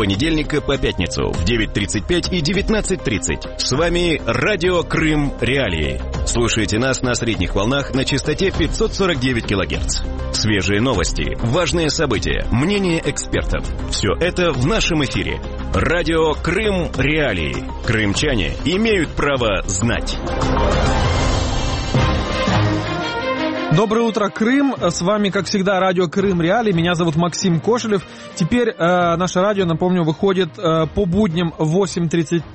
понедельника по пятницу в 9:35 и 19:30. С вами Радио Крым Реалии. Слушайте нас на средних волнах на частоте 549 кГц. Свежие новости, важные события, мнения экспертов. Все это в нашем эфире. Радио Крым Реалии. Крымчане имеют право знать. Доброе утро, Крым. С вами, как всегда, радио Крым Реалии. Меня зовут Максим Кошелев. Теперь наше радио, напомню, выходит по будням в 8:35,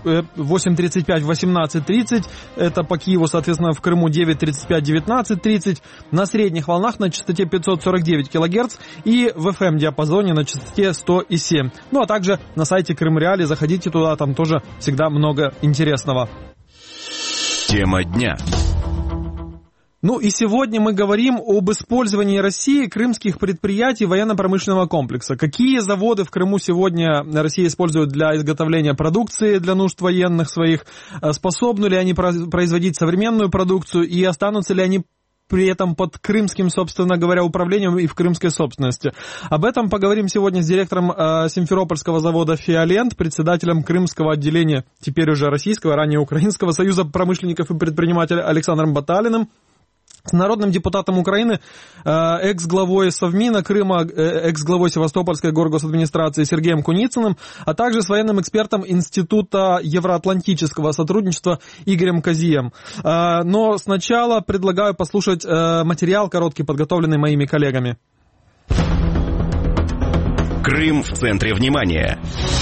18:30. Это по Киеву, соответственно, в Крыму 9:35, 19:30. На средних волнах на частоте 549 кГц и в FM-диапазоне на частоте 100,7. Ну, а также на сайте Крым Реалии. Заходите туда, там тоже всегда много интересного. Тема дня. Ну и сегодня мы говорим об использовании России крымских предприятий военно-промышленного комплекса. Какие заводы в Крыму сегодня Россия использует для изготовления продукции для нужд военных своих? Способны ли они производить современную продукцию и останутся ли они при этом под крымским, собственно говоря, управлением и в крымской собственности? Об этом поговорим сегодня с директором Симферопольского завода «Фиолент», председателем крымского отделения, теперь уже российского, ранее украинского, Союза промышленников и предпринимателей Александром Баталиным, с народным депутатом Украины, экс-главой Совмина Крыма, экс-главой Севастопольской горгосадминистрации Сергеем Куницыным, а также с военным экспертом Института евроатлантического сотрудничества Игорем Козием. Но сначала предлагаю послушать материал короткий, подготовленный моими коллегами. Крым в центре внимания.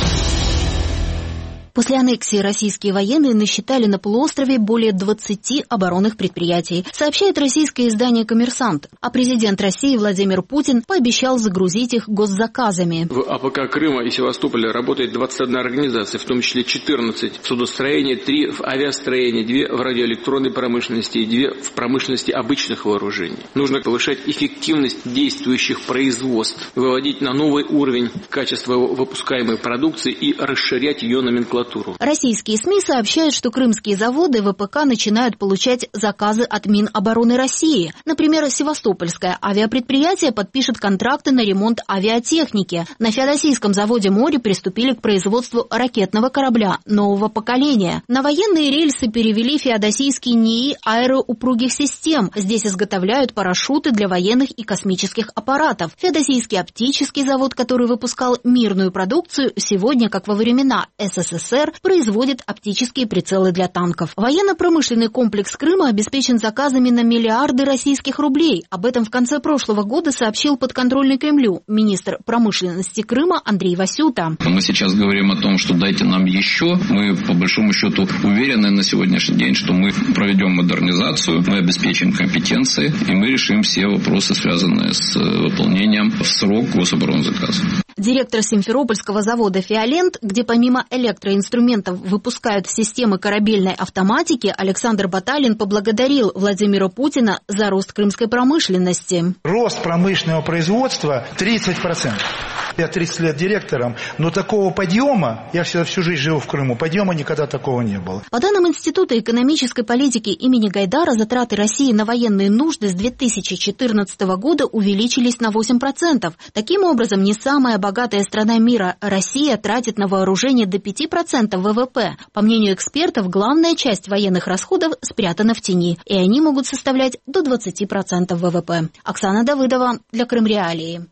После аннексии российские военные насчитали на полуострове более 20 оборонных предприятий, сообщает российское издание «Коммерсант». А президент России Владимир Путин пообещал загрузить их госзаказами. В АПК Крыма и Севастополя работает 21 организация, в том числе 14 в судостроении, 3 в авиастроении, 2 в радиоэлектронной промышленности и 2 в промышленности обычных вооружений. Нужно повышать эффективность действующих производств, выводить на новый уровень качество выпускаемой продукции и расширять ее номенклатуру. Российские СМИ сообщают, что крымские заводы ВПК начинают получать заказы от Минобороны России. Например, Севастопольское авиапредприятие подпишет контракты на ремонт авиатехники. На Феодосийском заводе «Море» приступили к производству ракетного корабля нового поколения. На военные рельсы перевели Феодосийский НИИ аэроупругих систем. Здесь изготовляют парашюты для военных и космических аппаратов. Феодосийский оптический завод, который выпускал мирную продукцию, сегодня, как во времена СССР, производит оптические прицелы для танков. Военно-промышленный комплекс Крыма обеспечен заказами на миллиарды российских рублей. Об этом в конце прошлого года сообщил подконтрольный Кремлю министр промышленности Крыма Андрей Васюта. Мы сейчас говорим о том, что дайте нам еще. Мы, по большому счету, уверены на сегодняшний день, что мы проведем модернизацию, мы обеспечим компетенции, и мы решим все вопросы, связанные с выполнением в срок гособоронзаказа. Директор Симферопольского завода «Фиолент», где помимо электроинструментов выпускают системы корабельной автоматики, Александр Баталин поблагодарил Владимира Путина за рост крымской промышленности. Рост промышленного производства 30%. Я 30 лет директором, но такого подъема, я всю жизнь живу в Крыму, подъема никогда такого не было. По данным Института экономической политики имени Гайдара, затраты России на военные нужды с 2014 года увеличились на 8%. Таким образом, не самая богатая страна мира, Россия, тратит на вооружение до 5% ВВП. По мнению экспертов, главная часть военных расходов спрятана в тени, и они могут составлять до 20% ВВП. Оксана Давыдова для Крым Реалии.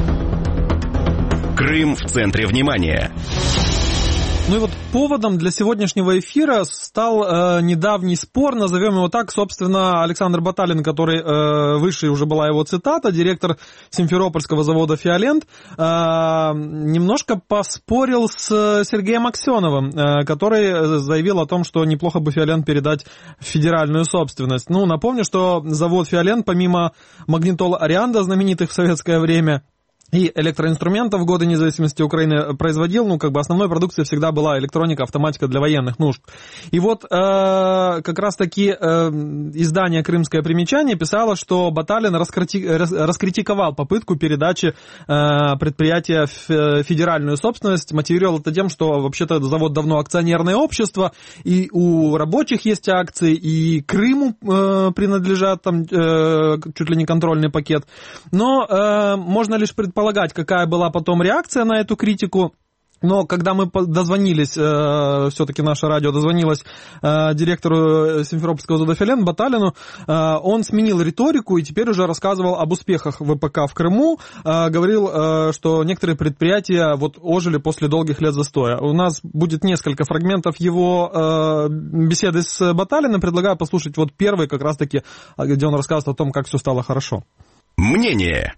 Крым в центре внимания. Ну и вот поводом для сегодняшнего эфира стал недавний спор, назовем его так, собственно, Александр Баталин, который выше уже была его цитата, директор Симферопольского завода «Фиолент», немножко поспорил с Сергеем Аксеновым, который заявил о том, что неплохо бы «Фиолент» передать в федеральную собственность. Ну, напомню, что завод «Фиолент», помимо магнитол «Арианда», знаменитых в советское время, и электроинструментов в годы независимости Украины производил, основной продукцией всегда была электроника, автоматика для военных нужд. И вот как раз-таки издание «Крымское примечание» писало, что Баталин раскритиковал попытку передачи предприятия в федеральную собственность, мотивировал это тем, что вообще-то завод давно акционерное общество, и у рабочих есть акции, и Крыму принадлежат там чуть ли не контрольный пакет. Но можно лишь предполагать, какая была потом реакция на эту критику. Но когда мы дозвонились, все-таки наше радио дозвонилось директору Симферопольского завода «Фиолен» Баталину, он сменил риторику и теперь уже рассказывал об успехах ВПК в Крыму, говорил, что некоторые предприятия вот ожили после долгих лет застоя. У нас будет несколько фрагментов его беседы с Баталиным, предлагаю послушать вот первый как раз-таки, где он рассказывает о том, как все стало хорошо. Мнение.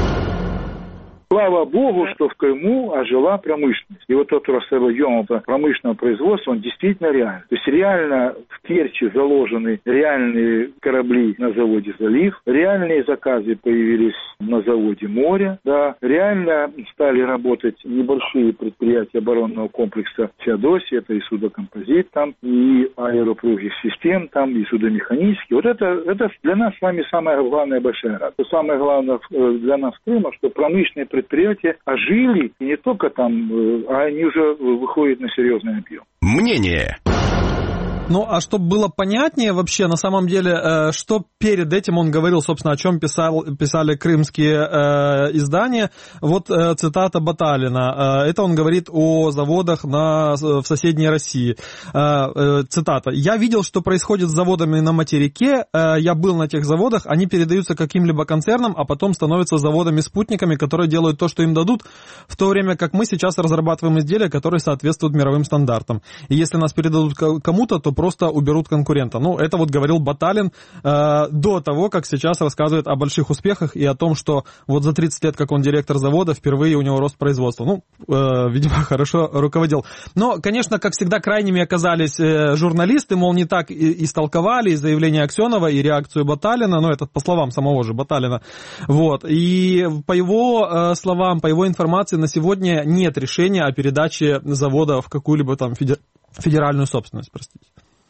Слава Богу, что в Крыму ожила промышленность. И вот тот рост объема промышленного производства, он действительно реальный. То есть реально в Керчи заложены реальные корабли на заводе «Залив», реальные заказы появились на заводе «Море», да, реально стали работать небольшие предприятия оборонного комплекса «Феодосия», это и судокомпозит там, и аэропругих систем там, и судомеханический. Вот это для нас с вами самая главная большая радость. Самое главное для нас в Крыму, что промышленные предприятия ожили, и не только там, а они уже выходят на серьезный объем. Мнение. Ну, а чтобы было понятнее вообще, на самом деле, что перед этим он говорил, собственно, о чем писали крымские издания, вот цитата Баталина. Это он говорит о заводах в соседней России. Цитата. «Я видел, что происходит с заводами на материке, я был на тех заводах, они передаются каким-либо концернам, а потом становятся заводами-спутниками, которые делают то, что им дадут, в то время как мы сейчас разрабатываем изделия, которые соответствуют мировым стандартам. И если нас передадут кому-то, то просто уберут конкурента». Ну, это вот говорил Баталин до того, как сейчас рассказывает о больших успехах и о том, что вот за 30 лет, как он директор завода, впервые у него рост производства. Ну, видимо, хорошо руководил. Но, конечно, как всегда, крайними оказались журналисты, мол, не так истолковали и заявление Аксенова, и реакцию Баталина, ну, это по словам самого же Баталина. Вот. И по его словам, по его информации, на сегодня нет решения о передаче завода в какую-либо там федеральную собственность, простите.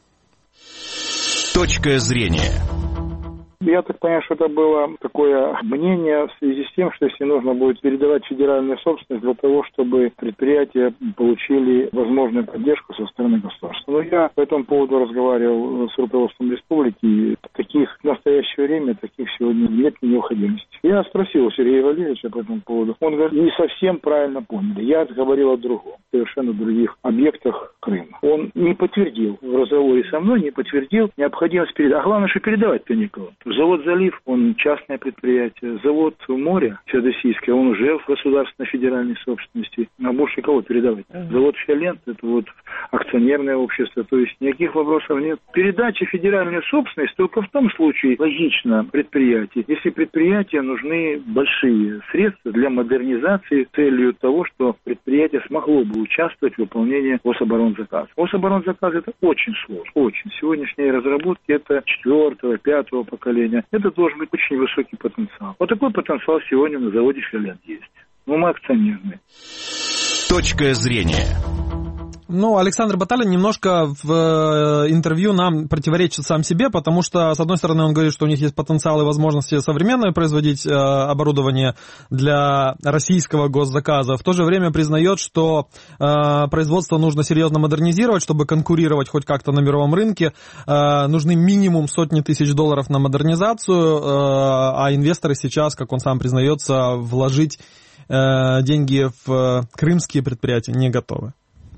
Точка зрения. Я так понимаю, что это было такое мнение в связи с тем, что если нужно будет передавать федеральную собственность для того, чтобы предприятия получили возможную поддержку со стороны государства. Но я по этому поводу разговаривал с руководством республики, и таких в настоящее время, таких сегодня нет необходимости. Я спросил у Сергея Валерьевича по этому поводу. Он говорит, не совсем правильно поняли. Я говорил о другом, совершенно других объектах Крыма. Он не подтвердил в разговоре со мной, не подтвердил необходимость передать. А главное, что передавать-то некого. Завод «Залив», он частное предприятие. Завод «Море» феодосийский, он уже в государственной федеральной собственности. А больше кого передавать? Завод «Фиолен» — это вот акционерное общество. То есть никаких вопросов нет. Передача федеральной собственности только в том случае логично предприятие, если предприятию нужны большие средства для модернизации с целью того, что предприятие смогло бы участвовать в выполнении гособоронзаказа. Гособоронзаказ — это очень сложно. Очень. Сегодняшние разработки — это 4-го, 5-го поколения. Это должен быть очень высокий потенциал. Вот такой потенциал сегодня на заводе «Фиолен» есть. Но мы акционерные. Точка зрения. Ну, Александр Баталин немножко в интервью нам противоречит сам себе, потому что, с одной стороны, он говорит, что у них есть потенциал и возможности современное производить оборудование для российского госзаказа. В то же время признает, что производство нужно серьезно модернизировать, чтобы конкурировать хоть как-то на мировом рынке. Нужны минимум сотни тысяч долларов на модернизацию, а инвесторы сейчас, как он сам признается, вложить деньги в крымские предприятия не готовы.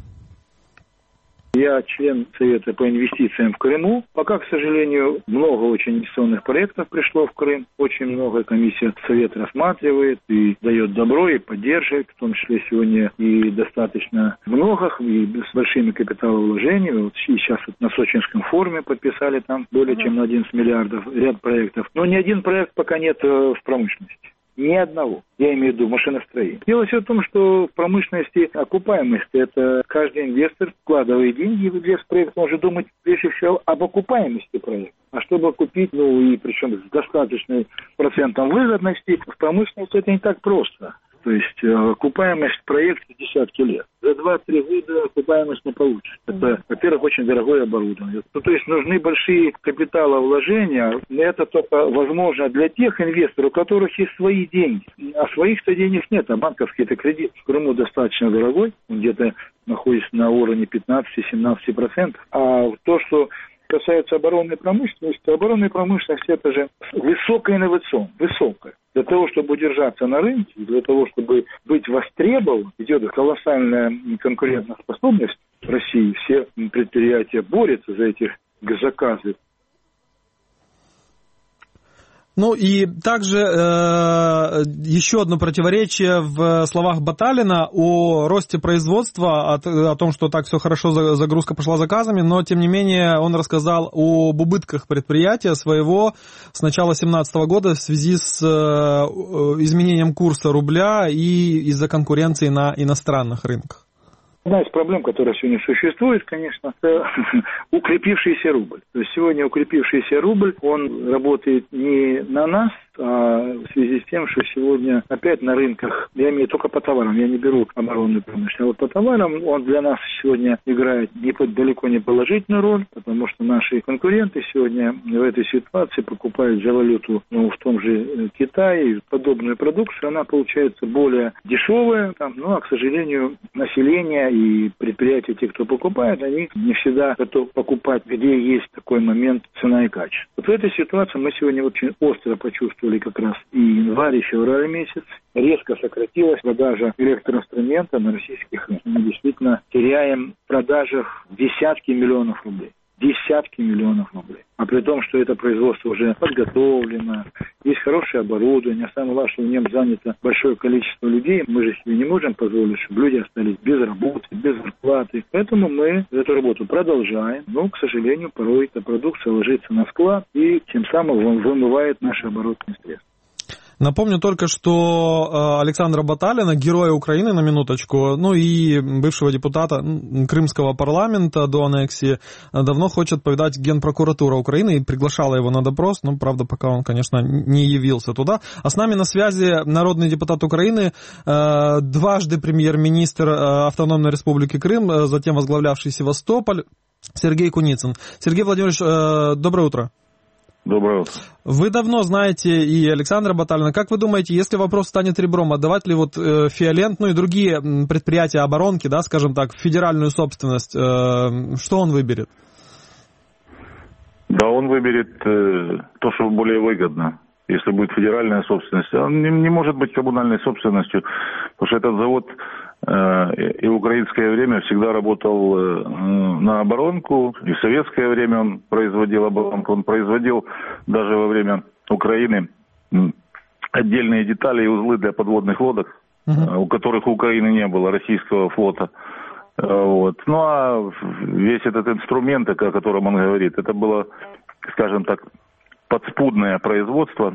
Я член Совета по инвестициям в Крыму. Пока, к сожалению, много очень инвестиционных проектов пришло в Крым. Очень много комиссия Совет рассматривает и дает добро, и поддерживает. В том числе сегодня и достаточно много, и с большими капиталовложениями. Вот сейчас на Сочинском форуме подписали там более чем на 11 миллиардов ряд проектов. Но ни один проект пока нет в промышленности. Ни одного. Я имею в виду машиностроение. Дело все в том, что в промышленности окупаемость — это каждый инвестор вкладывает деньги в проект, он же думает прежде всего об окупаемости проекта. А чтобы купить, и причем с достаточным процентом выгодности, в промышленности это не так просто. То есть окупаемость проекта десятки лет. За 2-3 года окупаемость не получится. Это, во-первых, очень дорогое оборудование. То есть нужны большие капиталовложения. Это только возможно для тех инвесторов, у которых есть свои деньги. А своих-то денег нет, а банковский-то кредит в Крыму достаточно дорогой. Он где-то находится на уровне 15-17%. А то, что Касается оборонной промышленности, то оборонная промышленность – это же высокая инновационная, высокая. Для того, чтобы удержаться на рынке, для того, чтобы быть востребованным, идет колоссальная конкурентоспособность в России. Все предприятия борются за эти заказы. Ну и также еще одно противоречие в словах Баталина о росте производства, о том, что так все хорошо, загрузка пошла заказами, но тем не менее он рассказал об убытках предприятия своего с начала 2017 года в связи с изменением курса рубля и из-за конкуренции на иностранных рынках. Одна из проблем, которая сегодня существует, конечно, это укрепившийся рубль. То есть сегодня укрепившийся рубль, он работает не на нас, а в связи с тем, что сегодня опять на рынках, я имею только по товарам, я не беру оборонную промышленность, а вот по товарам он для нас сегодня играет далеко не положительную роль, потому что наши конкуренты сегодня в этой ситуации покупают за валюту, в том же Китае подобную продукцию, она получается более дешевая, а, к сожалению, население и предприятия, те, кто покупает, они не всегда готовы покупать, где есть такой момент цена и качество. Вот в этой ситуации мы сегодня очень остро почувствовали как раз и январь, и февраль месяц. Резко сократилась продажа электроинструмента на российских рынках. Мы действительно теряем в продажах десятки миллионов рублей. Десятки миллионов рублей. А при том, что это производство уже подготовлено, есть хорошее оборудование, самое главное, что в нем занято большое количество людей, мы же себе не можем позволить, чтобы люди остались без работы, без зарплаты. Поэтому мы эту работу продолжаем, но, к сожалению, порой эта продукция ложится на склад и тем самым вымывает наши оборотные средства. Напомню только, что Александра Баталина, героя Украины, на минуточку, ну и бывшего депутата Крымского парламента до аннексии, давно хочет повидать Генпрокуратура Украины и приглашала его на допрос, но, правда, пока он, конечно, не явился туда. А с нами на связи народный депутат Украины, дважды премьер-министр Автономной Республики Крым, затем возглавлявший Севастополь, Сергей Куницын. Сергей Владимирович, доброе утро. Доброе утро. Вы давно знаете и Александра Баталина. Как вы думаете, если вопрос станет ребром, отдавать ли Фиолент, и другие предприятия оборонки, да, скажем так, в федеральную собственность, что он выберет? Да, он выберет то, что более выгодно. Если будет федеральная собственность, он не может быть коммунальной собственностью, потому что этот завод и в украинское время всегда работал на оборонку, и в советское время он производил оборонку, он производил даже во время Украины отдельные детали и узлы для подводных лодок, у которых у Украины не было, российского флота. Вот. Ну а весь этот инструмент, о котором он говорит, это было, скажем так, подспудное производство.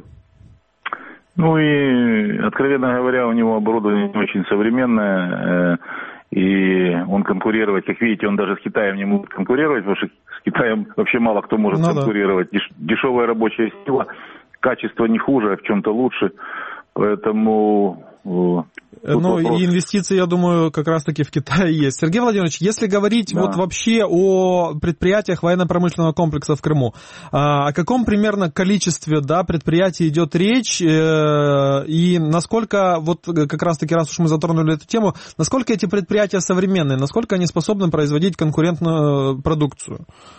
Ну и, откровенно говоря, у него оборудование очень современное, и он конкурировать, как видите, он даже с Китаем не может конкурировать, потому что с Китаем вообще мало кто может конкурировать. Дешевая рабочая сила, качество не хуже, а в чем-то лучше, поэтому... Ну и инвестиции, я думаю, как раз-таки в Китае есть. Сергей Владимирович, если говорить вот вообще о предприятиях военно-промышленного комплекса в Крыму, о каком примерно количестве предприятий идет речь, и насколько, вот как раз-таки, раз уж мы затронули эту тему, насколько эти предприятия современные, насколько они способны производить конкурентную продукцию?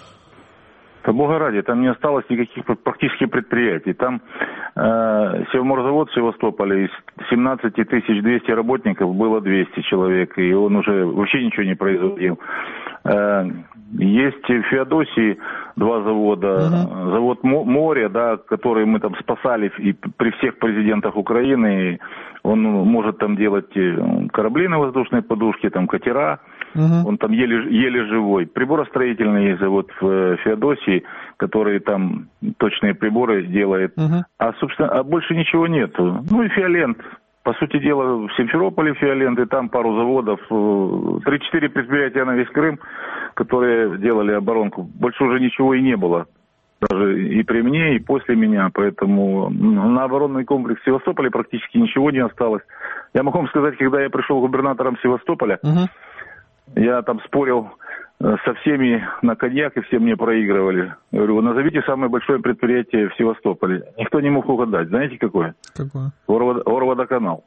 Да бога ради, там не осталось никаких практически предприятий. Там Севморзавод в Севастополе из 17 200 работников было 200 человек, и он уже вообще ничего не производил. Есть в Феодосии два завода. Завод «Море», который мы там спасали и при всех президентах Украины. Он может там делать корабли на воздушной подушке, там катера. Он там еле живой. Приборостроительный есть завод в Феодосии, который там точные приборы делает. А, собственно, больше ничего нету. Ну и Фиолент. По сути дела, в Симферополе Фиолент, и там пару заводов. 3-4 предприятия на весь Крым, которые делали оборонку. Больше уже ничего и не было. Даже и при мне, и после меня. Поэтому на оборонный комплекс в Севастополе практически ничего не осталось. Я могу вам сказать, когда я пришел губернатором Севастополя, я там спорил со всеми на коньяк, и все мне проигрывали. Я говорю, назовите самое большое предприятие в Севастополе. Никто не мог угадать. Знаете, какое? Какое? Орводоканал.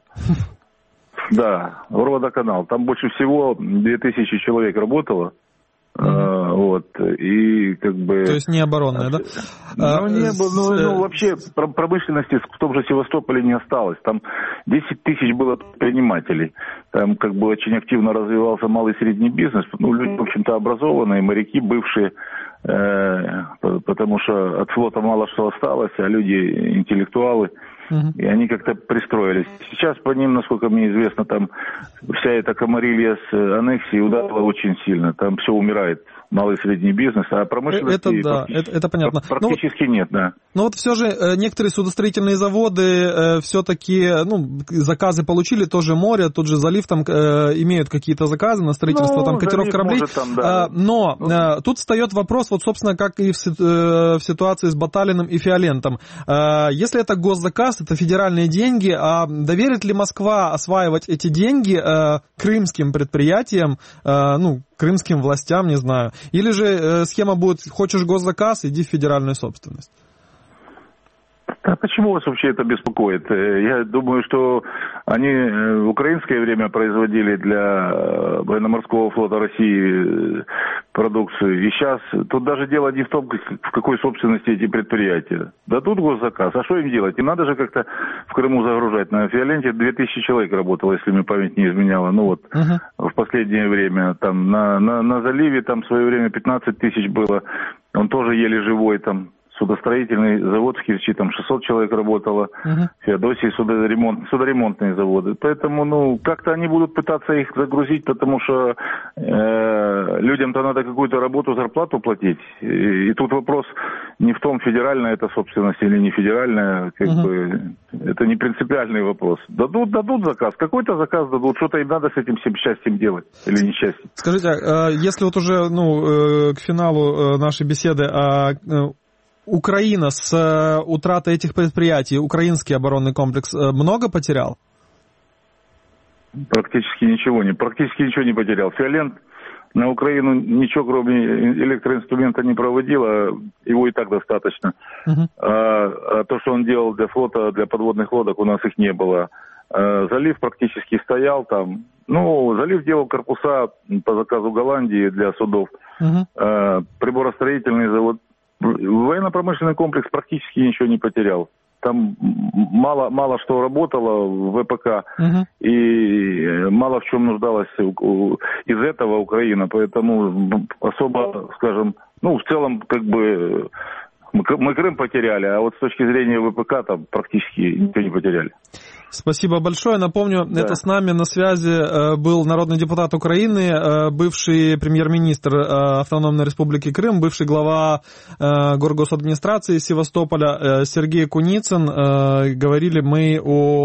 Да, Орводоканал. Там больше всего 2000 человек работало. Вот, и как бы... То есть не оборонная, да? Вообще промышленности в том же Севастополе не осталось. Там 10 тысяч было предпринимателей. Там как бы очень активно развивался малый и средний бизнес. Люди, в общем-то, образованные, моряки бывшие, потому что от флота мало что осталось, а люди интеллектуалы. И они как-то пристроились. Сейчас по ним, насколько мне известно, там вся эта комарилья с аннексией ударила очень сильно. Там все умирает, малый и средний бизнес, а промышленности это понятно. Практически нет, да. Но вот все же некоторые судостроительные заводы все-таки, заказы получили, тоже море, тот же залив, там имеют какие-то заказы на строительство, там катеров, кораблей. Но тут встает вопрос, вот, собственно, как и в ситуации с Баталиным и Фиолентом. Если это госзаказ, это федеральные деньги, а доверит ли Москва осваивать эти деньги крымским предприятиям, крымским властям, не знаю. Или же схема будет, хочешь госзаказ, иди в федеральную собственность. А почему вас вообще это беспокоит? Я думаю, что они в украинское время производили для военно-морского флота России продукцию. И сейчас тут даже дело не в том, в какой собственности эти предприятия. Дадут госзаказ, а что им делать? Им надо же как-то в Крыму загружать. На Фиоленте 2000 человек работало, если мне память не изменяла. В последнее время. Там на заливе там в свое время 15 тысяч было. Он тоже еле живой там. Судостроительный завод в Керчи, там 600 человек работало, в Феодосии судоремонтные заводы. Поэтому, как-то они будут пытаться их загрузить, потому что людям-то надо какую-то работу, зарплату платить. И тут вопрос не в том, федеральная это собственность или не федеральная, это не принципиальный вопрос. Дадут заказ, какой-то заказ дадут, что-то им надо с этим всем счастьем делать или несчастьем. Скажите, если вот уже к финалу нашей беседы, Украина с утратой этих предприятий, украинский оборонный комплекс, много потерял? Практически ничего не потерял. Фиолент на Украину ничего, кроме электроинструмента, не проводил, его и так достаточно. А то, что он делал для флота, для подводных лодок, у нас их не было. Залив практически стоял там. Залив делал корпуса по заказу Голландии для судов. Приборостроительный завод. Военно-промышленный комплекс практически ничего не потерял. Там мало что работало в ВПК, и мало в чем нуждалась из этого Украина. Поэтому особо, скажем, в целом, мы Крым потеряли, а вот с точки зрения ВПК там практически ничего не потеряли. Спасибо большое. Напомню, это с нами на связи был народный депутат Украины, бывший премьер-министр Автономной Республики Крым, бывший глава горгосадминистрации Севастополя Сергей Куницын. Говорили мы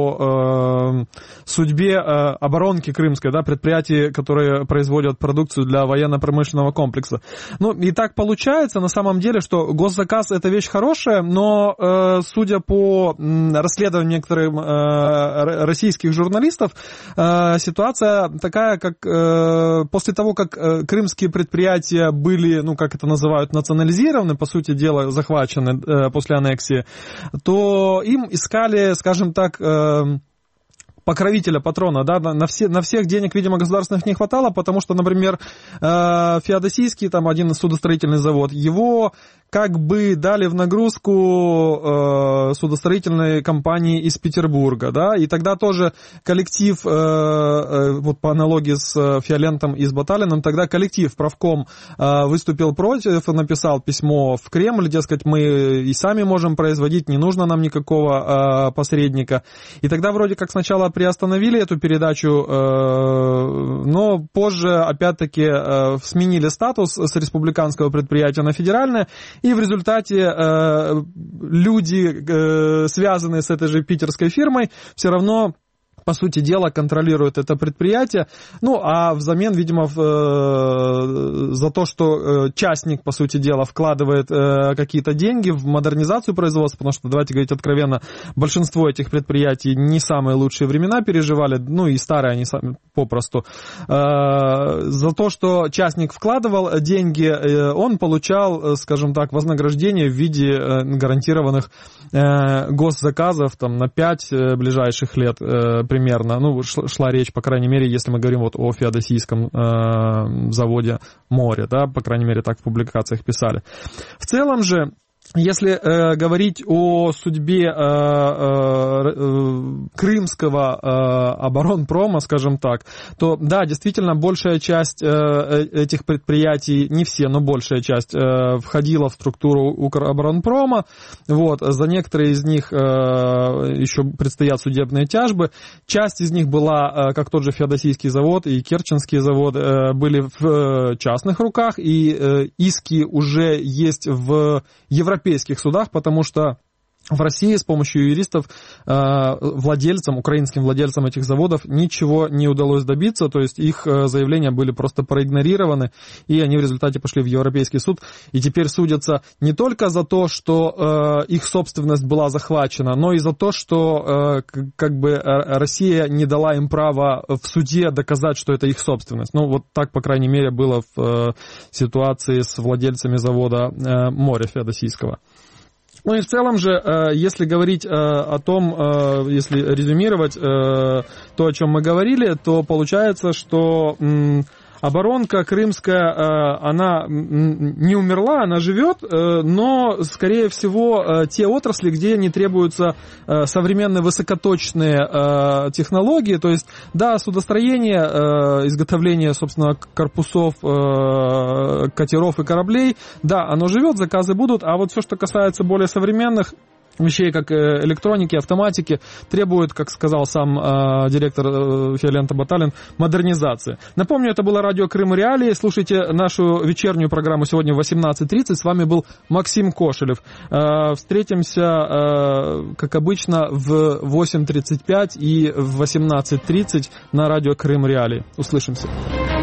о судьбе оборонки крымской, предприятий, которые производят продукцию для военно-промышленного комплекса. И так получается на самом деле, что госзаказ — это вещь хорошая, но судя по расследованиям некоторых российских журналистов, ситуация такая, как после того, как крымские предприятия были, как это называют, национализированы, по сути дела, захвачены после аннексии, то им искали, скажем так, покровителя, патрона, на всех денег, видимо, государственных не хватало, потому что, например, Феодосийский, там один судостроительный завод, его как бы дали в нагрузку судостроительной компании из Петербурга, и тогда тоже коллектив, вот по аналогии с Фиолентом и с Баталиным, тогда коллектив, правком, выступил против, написал письмо в Кремль, дескать, мы и сами можем производить, не нужно нам никакого посредника. И тогда вроде как сначала приостановили эту передачу, но позже опять-таки сменили статус с республиканского предприятия на федеральное, и в результате люди, связанные с этой же питерской фирмой, все равно, по сути дела, контролируют это предприятие. А взамен, видимо, за то, что частник, по сути дела, вкладывает какие-то деньги в модернизацию производства, потому что, давайте говорить откровенно, большинство этих предприятий не самые лучшие времена переживали, и старые они сами попросту. За то, что частник вкладывал деньги, он получал, скажем так, вознаграждение в виде гарантированных госзаказов на 5 ближайших лет примерно, ну, шла речь, по крайней мере, если мы говорим вот о феодосийском заводе «Море», да, по крайней мере, так в публикациях писали. В целом же, если говорить о судьбе крымского оборонпрома, скажем так, то да, действительно, большая часть этих предприятий, не все, но большая часть входила в структуру Укроборонпрома. Вот, за некоторые из них еще предстоят судебные тяжбы. Часть из них была, как тот же Феодосийский завод и Керченский завод, были в частных руках, и иски уже есть в европейских судах, потому что в России с помощью юристов владельцам, украинским владельцам этих заводов ничего не удалось добиться, то есть их заявления были просто проигнорированы, и они в результате пошли в Европейский суд, и теперь судятся не только за то, что их собственность была захвачена, но и за то, что как бы Россия не дала им права в суде доказать, что это их собственность. Ну, вот так, по крайней мере, было в ситуации с владельцами завода «Море» феодосийского. Ну и в целом же, если говорить о том, если резюмировать то, о чем мы говорили, то получается, что оборонка крымская, она не умерла, она живет, но, скорее всего, те отрасли, где не требуются современные высокоточные технологии, то есть, да, судостроение, изготовление, собственно, корпусов катеров и кораблей, да, оно живет, заказы будут, а вот все, что касается более современных вещей, как электроники, автоматики, требует, как сказал сам директор Фиолента Баталин, модернизации. Напомню, это было радио Крым Реалии. Слушайте нашу вечернюю программу сегодня в 18:30. С вами был Максим Кошелев. Встретимся, как обычно, в 8:35 и в 18:30 на радио Крым Реалии. Услышимся.